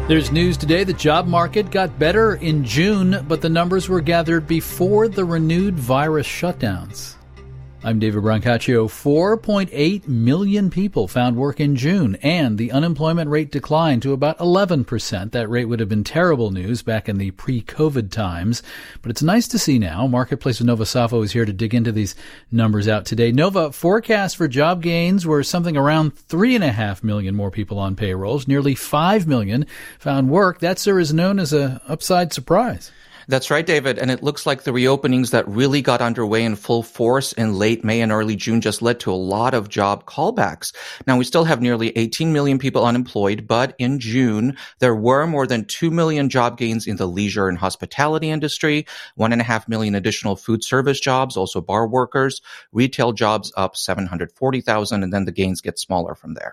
There's news today the job market got better in June, but the numbers were gathered before the renewed virus shutdowns. I'm David Brancaccio. 4.8 million people found work in June, and the unemployment rate declined to about 11%. That rate would have been terrible news back in the pre-COVID times, but it's nice to see now. Marketplace with Nova Safo is here to dig into these numbers out today. Nova, forecasts for job gains were something around 3.5 million more people on payrolls. Nearly 5 million found work. That, sir, is known as an upside surprise. That's right, David. And it looks like the reopenings that really got underway in full force in late May and early June just led to a lot of job callbacks. Now, we still have nearly 18 million people unemployed, but in June, there were more than 2 million job gains in the leisure and hospitality industry, 1.5 million additional food service jobs, also bar workers, retail jobs up 740,000, and then the gains get smaller from there.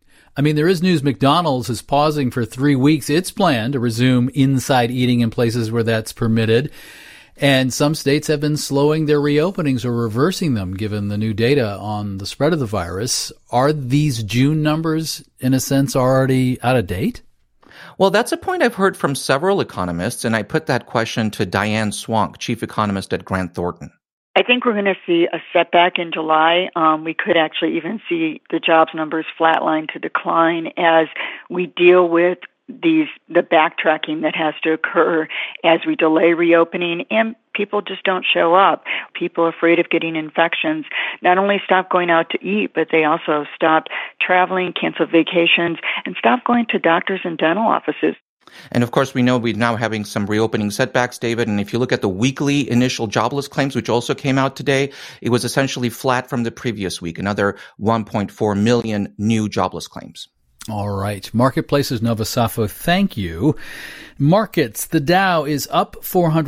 I mean, there is news. McDonald's is pausing for 3 weeks its plan to resume inside eating in places where that's permitted. And some states have been slowing their reopenings or reversing them, given the new data on the spread of the virus. Are these June numbers, in a sense, already out of date? Well, that's a point I've heard from several economists, and I put that question to Diane Swank, chief economist at Grant Thornton. I think we're going to see a setback in July. We could actually even see the jobs numbers flatline to decline as we deal with the backtracking that has to occur as we delay reopening, and people just don't show up. People afraid of getting infections not only stop going out to eat, but they also stop traveling, cancel vacations, and stop going to doctors and dental offices. And of course, we know we're now having some reopening setbacks, David. And if you look at the weekly initial jobless claims, which also came out today, it was essentially flat from the previous week, another 1.4 million new jobless claims. All right. Marketplaces Nova Safo, thank you. Markets, the Dow is up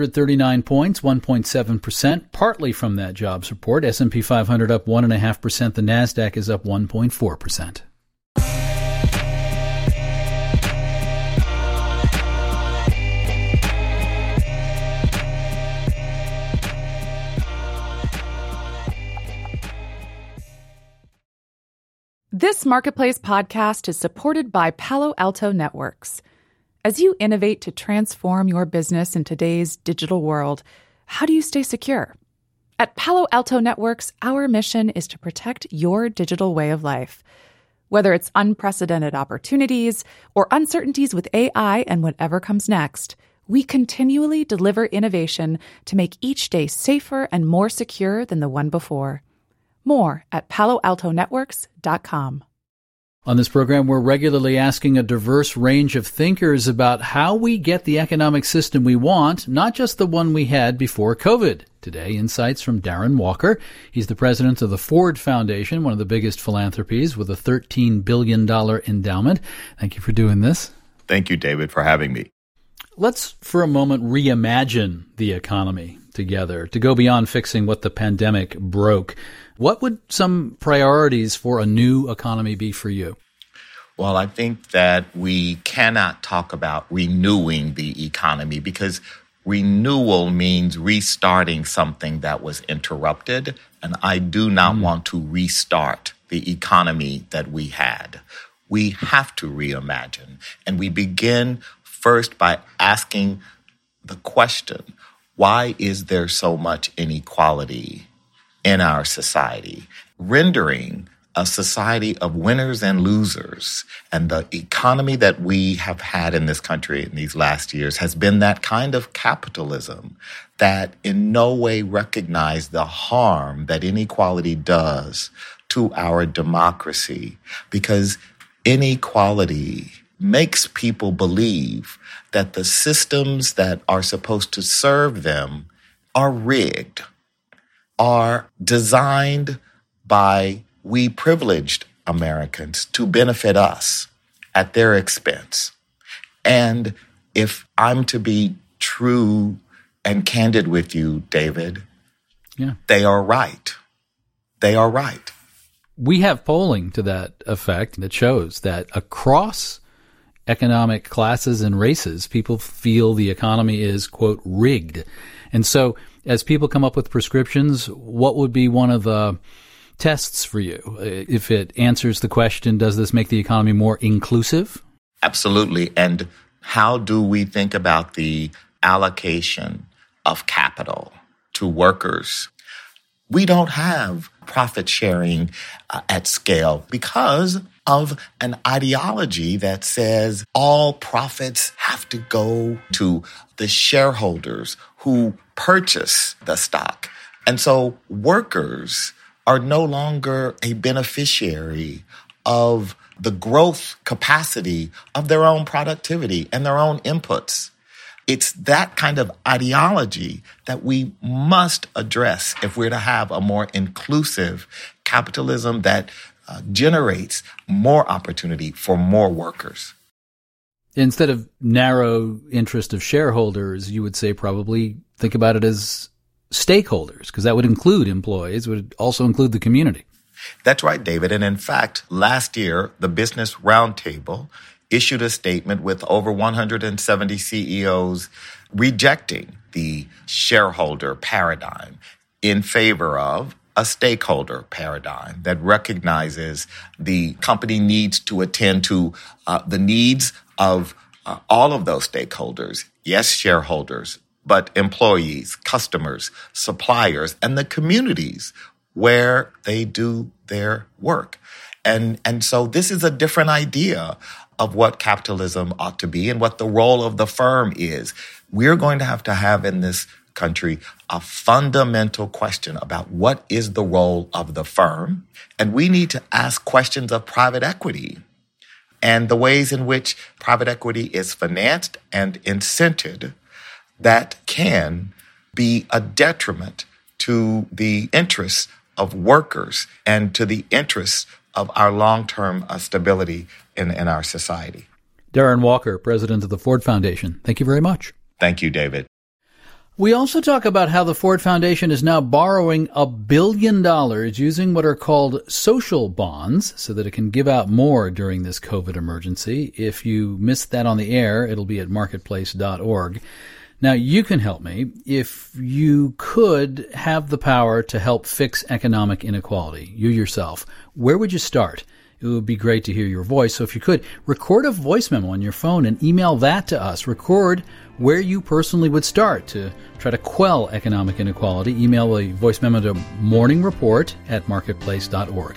439 points, 1.7%, partly from that jobs report. S&P 500 up 1.5%. The NASDAQ is up 1.4%. This Marketplace podcast is supported by Palo Alto Networks. As you innovate to transform your business in today's digital world, how do you stay secure? At Palo Alto Networks, our mission is to protect your digital way of life. Whether it's unprecedented opportunities or uncertainties with AI and whatever comes next, we continually deliver innovation to make each day safer and more secure than the one before. More at paloaltonetworks.com. On this program, we're regularly asking a diverse range of thinkers about how we get the economic system we want, not just the one we had before COVID. Today, insights from Darren Walker. He's the president of the Ford Foundation, one of the biggest philanthropies, with a $13 billion endowment. Thank you for doing this. Thank you, David, for having me. Let's, for a moment, reimagine the economy together to go beyond fixing what the pandemic broke. What would some priorities for a new economy be for you? Well, I think that we cannot talk about renewing the economy because renewal means restarting something that was interrupted, and I do not want to restart the economy that we had. We have to reimagine, and we begin first by asking the question, why is there so much inequality in our society? Rendering a society of winners and losers. And the economy that we have had in this country in these last years has been that kind of capitalism that in no way recognized the harm that inequality does to our democracy, because inequality makes people believe that the systems that are supposed to serve them are rigged, are designed by we privileged Americans to benefit us at their expense. And if I'm to be true and candid with you, David, they are right. They are right. We have polling to that effect that shows that across economic classes and races, people feel the economy is, quote, rigged. And so as people come up with prescriptions, what would be one of the tests for you? If it answers the question, does this make the economy more inclusive? Absolutely. And How do we think about the allocation of capital to workers? We don't have profit sharing at scale because of an ideology that says all profits have to go to the shareholders who purchase the stock. And so workers are no longer a beneficiary of the growth capacity of their own productivity and their own inputs. It's that kind of ideology that we must address if we're to have a more inclusive capitalism that generates more opportunity for more workers. Instead of narrow interest of shareholders, you would say probably think about it as stakeholders, because that would include employees, would also include the community. That's right, David. And in fact, last year, the Business Roundtable issued a statement with over 170 CEOs rejecting the shareholder paradigm in favor of a stakeholder paradigm that recognizes the company needs to attend to the needs of all of those stakeholders. Yes, shareholders, but employees, customers, suppliers, and the communities where they do their work. And so this is a different idea of what capitalism ought to be and what the role of the firm is. We're going to have in this country a fundamental question about what is the role of the firm. And we need to ask questions of private equity and the ways in which private equity is financed and incented that can be a detriment to the interests of workers and to the interests of our long-term stability in our society. Darren Walker, president of the Ford Foundation. Thank you very much. Thank you, David. We also talk about how the Ford Foundation is now borrowing $1 billion using what are called social bonds so that it can give out more during this COVID emergency. If you missed that on the air, it'll be at marketplace.org. Now, you can help me. If you could have the power to help fix economic inequality, you yourself, where would you start? It would be great to hear your voice. So if you could, record a voice memo on your phone and email that to us. Record where you personally would start to try to quell economic inequality. Email a voice memo to morningreport@marketplace.org.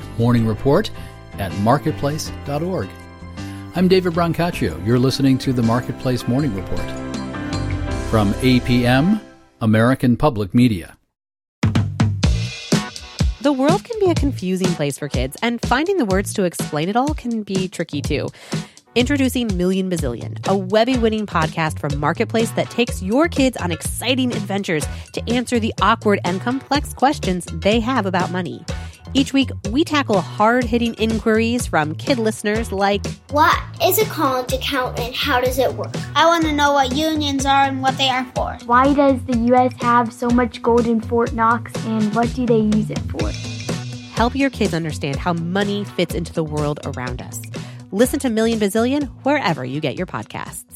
morningreport@marketplace.org. I'm David Brancaccio. You're listening to the Marketplace Morning Report. From APM, American Public Media. The world can be a confusing place for kids, and finding the words to explain it all can be tricky too. Introducing Million Bazillion, a Webby-winning podcast from Marketplace that takes your kids on exciting adventures to answer the awkward and complex questions they have about money. Each week, we tackle hard-hitting inquiries from kid listeners like, what is a college account and how does it work? I want to know what unions are and what they are for. Why does the U.S. have so much gold in Fort Knox and what do they use it for? Help your kids understand how money fits into the world around us. Listen to Million Bazillion wherever you get your podcasts.